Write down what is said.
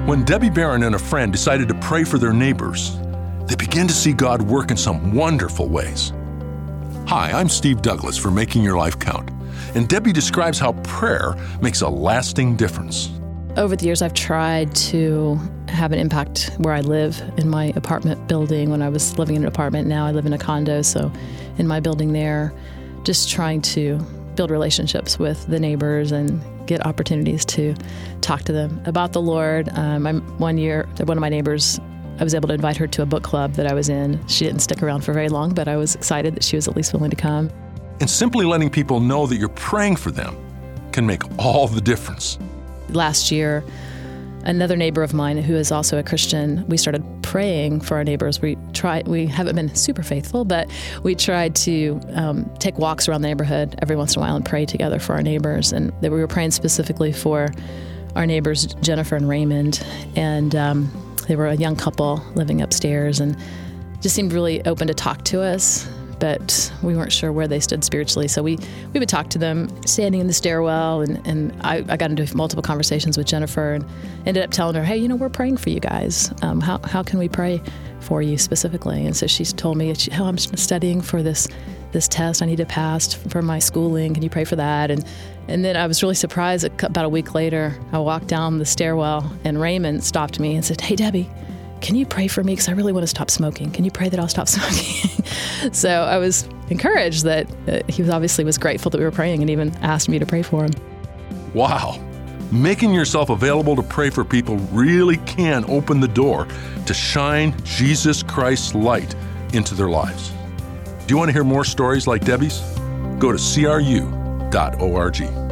When Debbie Barron and a friend decided to pray for their neighbors, they began to see God work in some wonderful ways. Hi, I'm Steve Douglas for Making Your Life Count, and Debbie describes how prayer makes a lasting difference. Over the years, I've tried to have an impact where I live in my apartment building. When I was living in an apartment, now I live in a condo, so in my building there, just trying to build relationships with the neighbors and get opportunities to talk to them about the Lord. One year, one of my neighbors, I was able to invite her to a book club that I was in. She didn't stick around for very long, but I was excited that she was at least willing to come. And simply letting people know that you're praying for them can make all the difference. Last year, another neighbor of mine who is also a Christian, we started praying for our neighbors. We haven't been super faithful, but we tried to take walks around the neighborhood every once in a while and pray together for our neighbors. And we were praying specifically for our neighbors, Jennifer and Raymond. And they were a young couple living upstairs and just seemed really open to talk to us, but we weren't sure where they stood spiritually. So we would talk to them standing in the stairwell, and I got into multiple conversations with Jennifer and ended up telling her, hey, we're praying for you guys. How can we pray for you specifically? And so she told me, I'm studying for this test I need to pass for my schooling. Can you pray for that? And then I was really surprised. About a week later, I walked down the stairwell and Raymond stopped me and said, hey, Debbie, can you pray for me? Because I really want to stop smoking. Can you pray that I'll stop smoking? So I was encouraged that he was grateful that we were praying and even asked me to pray for him. Wow. Making yourself available to pray for people really can open the door to shine Jesus Christ's light into their lives. Do you want to hear more stories like Debbie's? Go to cru.org.